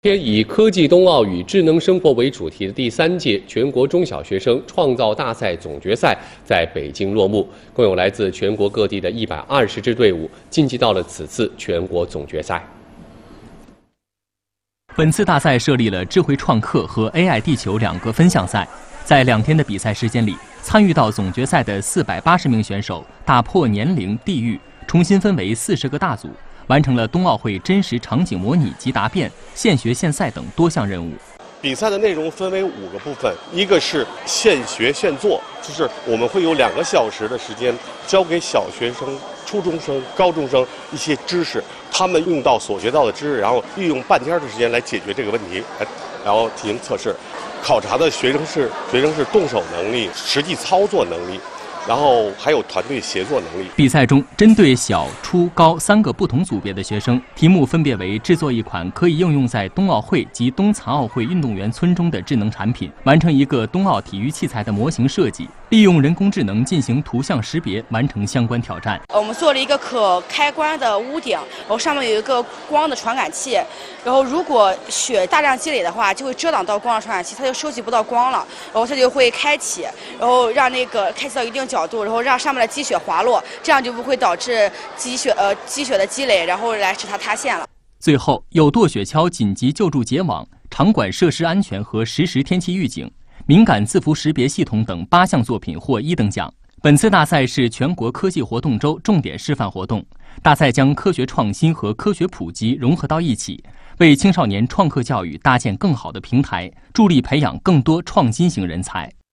天以科技冬奥与智能生活为主题的第3届全国中小学生创造大赛总决赛在北京落幕，共有来自全国各地的120支队伍晋级到了此次全国总决赛。 本次大赛设立了智慧创客和 AI 地球2个分项赛，在2天的比赛时间里，参与到总决赛的480名选手打破年龄、地域，重新分为40个大组。 完成了冬奥会真实场景模拟及答辩、现学现赛等多项任务。 比赛的内容分为5个部分，一个是现学现做，就是我们会有2个小时的时间教给小学生、初中生、高中生一些知识，他们用到所学到的知识，然后利用半天的时间来解决这个问题，然后进行测试。考察的学生是动手能力、实际操作能力。 然后还有团队协作能力。 比赛中，针对小、初、高3个不同组别的学生，题目分别为制作一款可以应用在冬奥会及冬残奥会运动员村中的智能产品，完成一个冬奥体育器材的模型设计，利用人工智能进行图像识别，完成相关挑战。 我们做了一个可开关的屋顶，然后上面有一个光的传感器，然后如果雪大量积累的话，就会遮挡到光的传感器，它就收集不到光了，然后它就会开启，然后让那个开启到一定角度，然后让上面的积雪滑落，这样就不会导致积雪的积累，然后来使它塌陷了。 最后，有剁雪橇紧急救助结网、场馆设施安全和实时天气预警、敏感字符识别系统等8项作品获1等奖。本次大赛是全国科技活动周重点示范活动，大赛将科学创新和科学普及融合到一起，为青少年创客教育搭建更好的平台，助力培养更多创新型人才。